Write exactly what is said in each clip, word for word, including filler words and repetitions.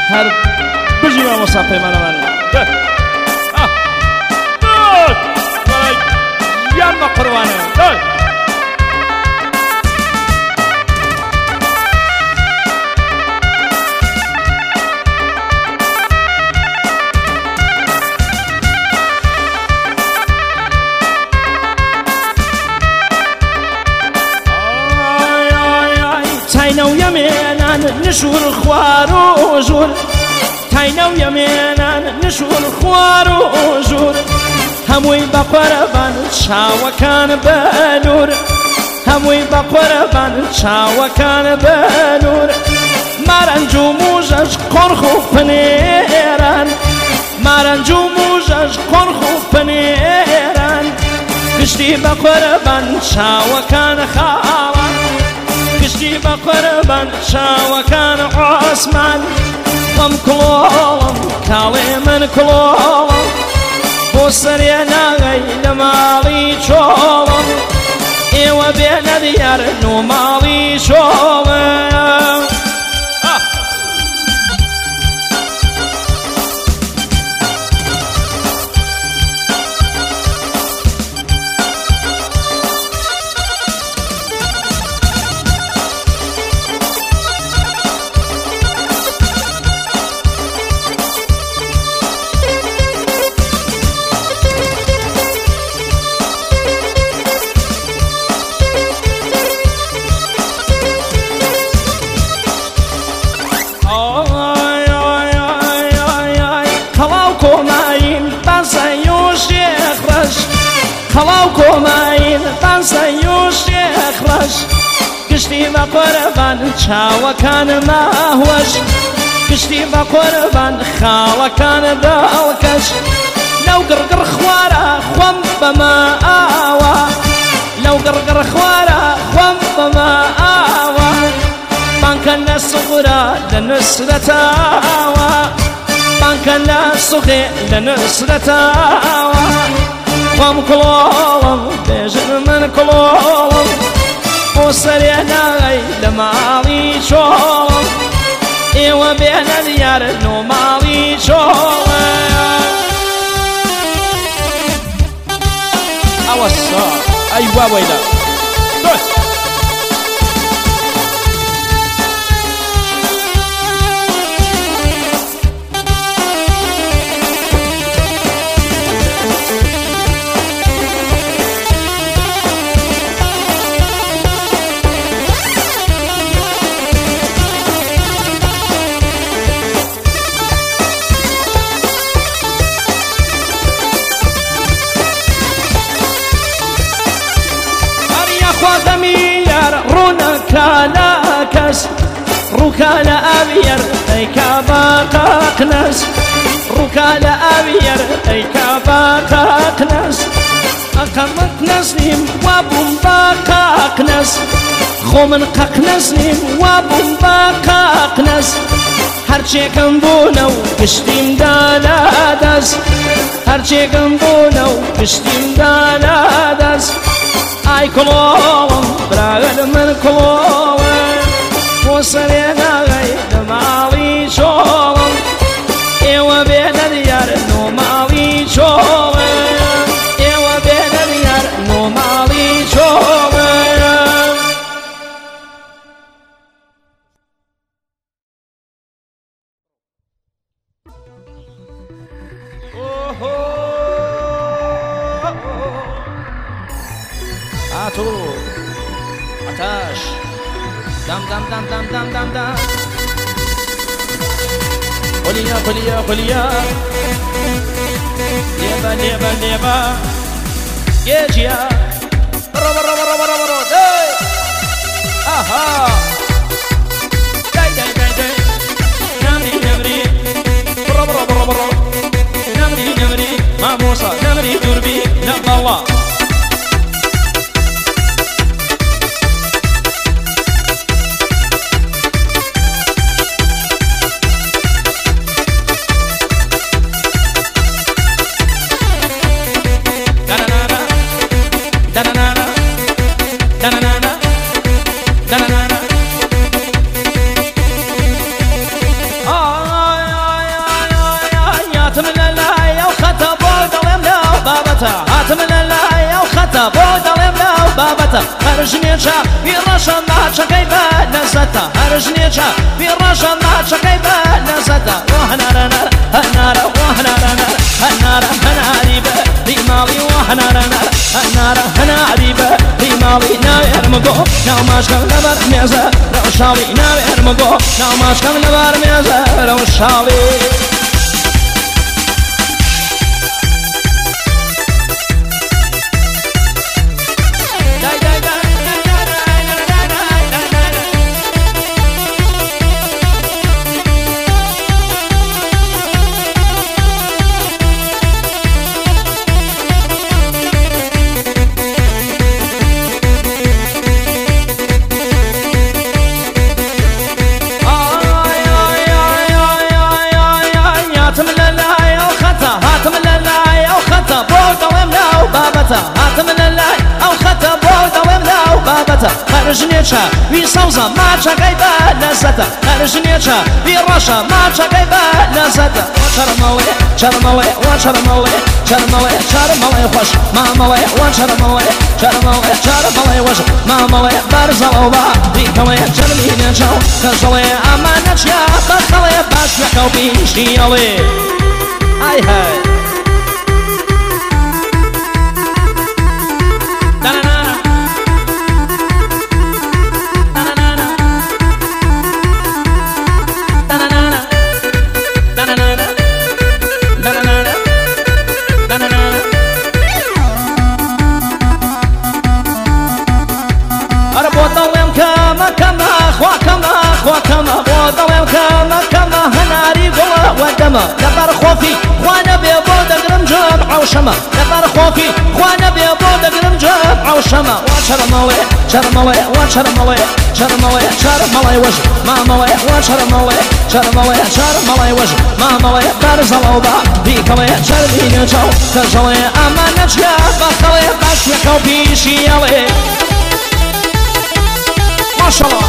هەر بژی مامۆستا پەیمانەمانی یان بە قوربانە تاینەو یەمێنان نشور خوار و ژوور تاینەو یەمێنان نشور خوار و ژوور هەمووی بە قۆرەبان چاوەکان بەنور هەمووی بە قۆرەبان چاوەکان بەنور مارەنج و موژەش قۆرخ و پنێران مارەنج و موژەش قۆرخ و پنێران گشتی بە قۆرەبان چاوەکان خاڵان گشتی بە قوربان چاوەکان عوسمان وەم کڵۆڵم کاڵێ من کڵۆڵم بۆ سەرێ ناغەی لە ماڵی چۆڵم ئێوە بێنە دیارن و ماڵی چۆڵم خەڵاو کۆماین تانسەی و شێخڕەش گشتی بە قۆرەبان چاوەکان ماهوەش گشتی بە قۆرەبان خاڵەکان دڵکەش لەو گڕگڕ خوارە خۆم بەما ئاوە لەو گڕگڕ خوارە خۆم بەما ئاوە بانکە لە سوغرە لە نوسرەتاوە بانکە لە سوغێ لە نوسرەتاوە خۆم کڵۆڵم بێژن من کڵۆڵم بۆ سەرێ ناغەی لە ماڵی چۆڵم ئێوە بێنە دیارن و ماڵی چۆڵم ئەوە سا ئەی وابەیدا کالاکەس ڕووکە لە ئاویەر ئەیکا باقاقنەس ڕووکە لە ئاویەر ئەیکا باقاقنەس ئەقەمت نەزنیم وا بووم باقاقنەس خۆ من قەقنەزنیم وا بووم باقاقنەس هەرچێکم بوونە و گشتیمدا لادەست هەرچێکم بوونە و گشتیمدا لادەست ئای کڵۆڵم براگەر من کڵۆڵم بۆ سەرێ ناغەی لە ماڵی چۆڵم ئێوە بێنە دیارن و ماڵی چۆڵم ئێوە بێنە دیارن و ماڵی چۆڵم هاتو عتاش دم دم دم دم دم دم دم قليا قليا قليا ليبا ليبا ليبا يجيا ربا ربا ربا ربا ربا اها داي داي داي داي نمري نمري ربا ربا ربا ربا نمري نمري ما موسى نمري دربي نبا الله بابەتە بۆ دەڵێم ناو بابەتە هەر ژنێچە بیڕەشە ماچەکەی بە لەزەتە هەر ژنێچە بیڕەشە ماچەکەی بە لەزەتە وە هەنارەنەر هەنارە وە هەنارەنەر هەنارە هەناری بە دیماڵی وە هەنارەنەر هەنارە هەناری بە دیماڵی ناوێرمگۆ ناو ماچکەم لەبەر مێزە ڕەوشاڵی ناوێرمگۆ ناو ماچکەم لەبەر مێزە ڕەوشاڵی هاتم لەلای ئەو خەتە بۆ دەڵێم ناو بابەتە هەر ژنێچە وی سەوزە ماچەکەی بە لەزەتە هەر ژنێچە وی ڕەشە ماچەکەی بە لەزەتە وە چەرمەڵێ چەرمەڵێ وە چەرمەڵێ چەرمەڵێ چەرمەڵێ خۆش مامەڵێ وە چەرمەڵێ چەرمەڵێ چەرمەڵێ وەش مامەڵێ بەرزەڵە و بە دیکەڵێ چەرمینێچە کەژەڵێ ئەمانە چیا بەخەڵێ باش نەکە و بیشتیەڵێ ئای هەی لەبەر خۆفی خوانە بێ بۆ دەگرم جەم عەوشەمە لەبەر خۆفی خوانە بێ بۆ دەگرم جەم عەوشەمە وا چەرمەڵێ چەرمەڵێ وا چەرمەڵێ چەرمەڵێ چەرمەڵێ وەژ مامەڵێ وا چەرمەڵێ چەرمەڵێ چەرمەڵێ وەژ مامەڵێ بەرزەڵە و بە دیکەڵێ چەرمینێچە و کەژەڵێ ئەمانە چیا بەخەڵێ باش نەکە و پیشیەڵێ ماشەڵڵا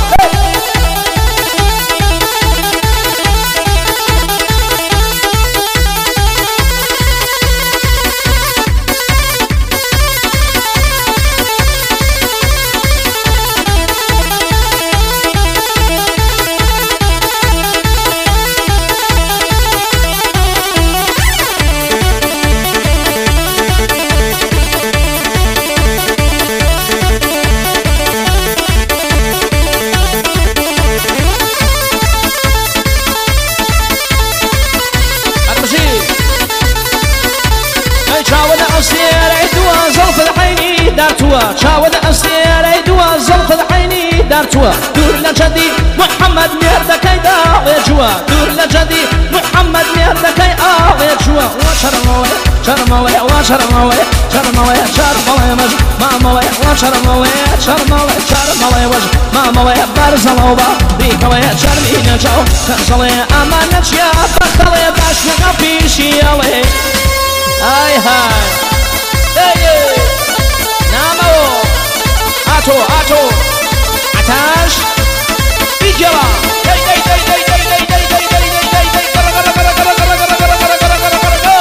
چاوە ئەستێرەی دووە زەڵق العینی دارتووە دوور لە جەدی محەممەد مێردەکەی داڵێ جووە دوور لە جەدی محەممەد مێردەکەی ئاڵێ جووە وە چەرمەڵێ چەرمەڵێ وا چەرمەڵێ چەرمەڵێ چەرمەڵێ مەژ مامەڵێ وا چەرمەڵێ چەرمەڵێ چەرمەڵێ وەژ مامەڵێ بەرزەڵە و بە بیکەڵێ چەرمینەچە و کەژەڵێ ئەمانە چیا بەخەڵێ باش نەکە پیشیەڵێ ئای های Ato, ato, atash, bigela, day, day, day, day, day, day, day, day, day, day, day, day, gara, gara, gara, gara, gara, gara, gara, gara, gara, gara, gara, gara.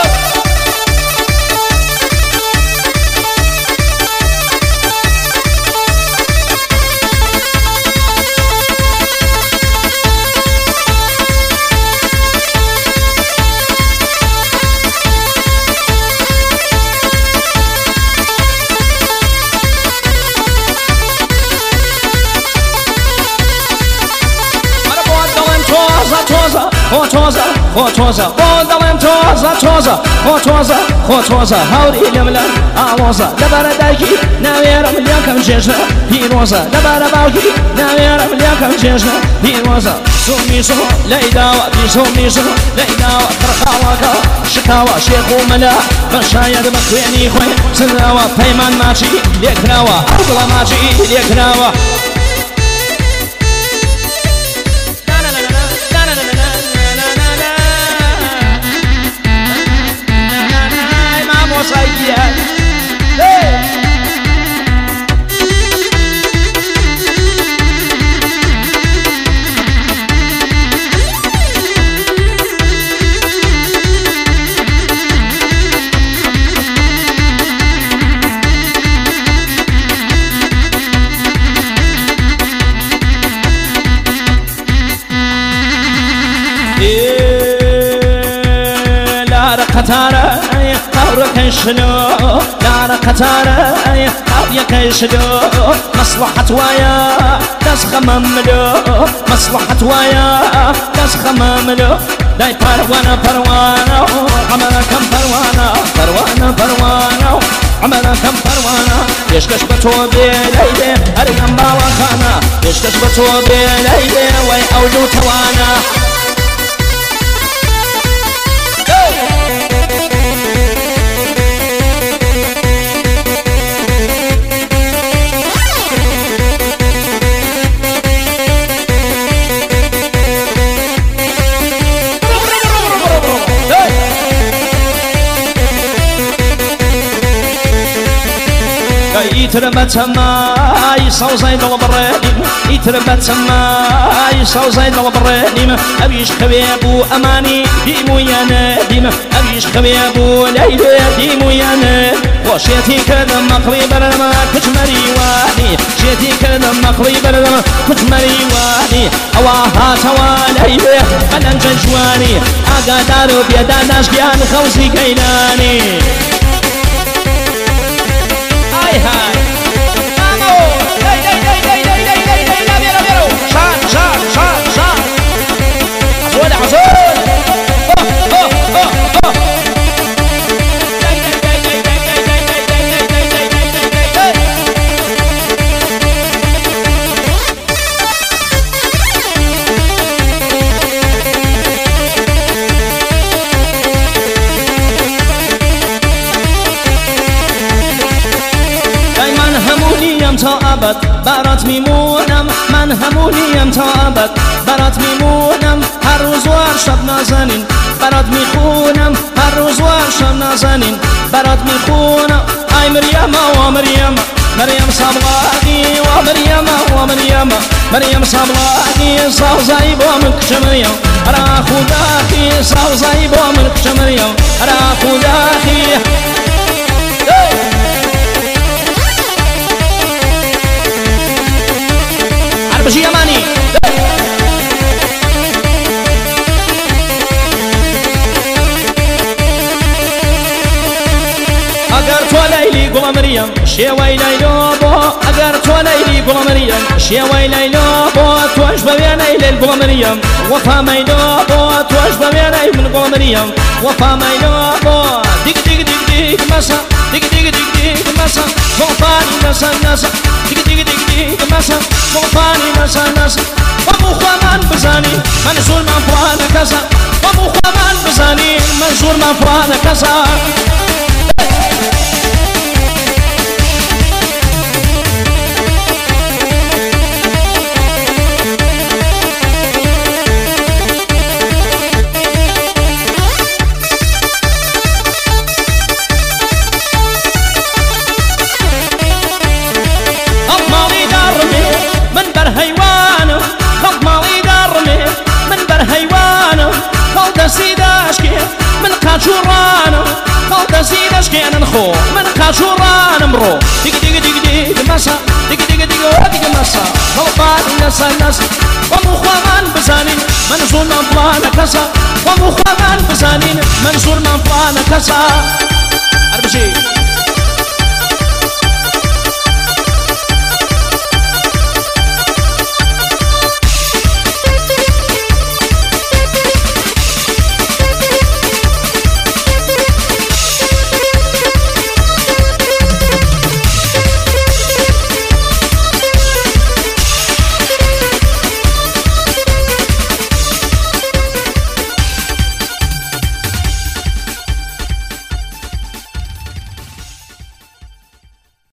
خۆتۆزە خۆتۆزە بۆ دەڵێم تۆزە تۆزە خۆتۆزە خۆتۆزە هەوری لەملەن ئاڵۆزە لەبەرە دایکی ناوێرە ملیاکەم جێژە پیرۆزە لەبەرە باوکی ناوێرە ملیاکەم جێژە پیرۆزە سومی سو لەیداوە بیسومی سو لەیداوە ترخاوەکە شکاوە شێخ و مەلا بەشاید بە خوێنی خۆی سناوە پەیمان ماچی لێکراوە ئەو دڵە ماچی لێکراوە قطارة قورك شنو دار قطارة قويك شنو مصلحة ويا تسخم ملو مصلحة ويا تسخم ملو داي پروانه پروانه عمركم پروانه پروانه پروانه عمركم پروانه يشكش بتو بليلي اريم باوخانه يشكش بتو بليلي وي اولو توانا يتربت ماي صوزين البرانيم يتربت ماي صوزين البرانيم أبيش خبيبو أماني ديمو يا نادم أبيش خبيبو ليلى ديمو يا نادم وشيتي كذا مقريب لما كنت مريواني شيتي كذا مقريب لما كنت مريواني أواها تواليلى أنا جنجواني أقدر بيدا ناس بيان خوزي كيلاني هاي هاي برات میمونم من همونیم تا ابد برات میمونم هر روز و شب نازنین برات میخونم هر روز و شب نازنین برات میخونم ای مریم و مریم مریم صبغانی و مریم و مریم مریم صبغانی سوزای با من کش مریم را خداخی سوزای با من کش مریم را خداخی بشي يماني اگر تو ليلي قول مريم شيوي ليلو بو اگر تو ليلي قول مريم شيوي ليلو بو توش بيني ليل قول مريم وفا ميلو بو توش بيني من قول مريم وفا ميلو بو ديك ديك ديك ديك مسا ديك ديك ديك ديك مسا وفاني نسا نسا ديك ديك ديك ديك مسا وفاني نسا نسا ومخوا من بزاني منزول من فرانا كسا ومخوا من بزاني منزول من فرانا كسا من قاچورانا خالد سيداش كان نخو من قاچورانا مرو ديك ديك ديك ديك مسا ديك ديك ديك ديك مسا وفاني نسا نسا ومخوان بزانين منزول من فلانا كسا ومخوان بزانين منزول من فلانا كسا أربشي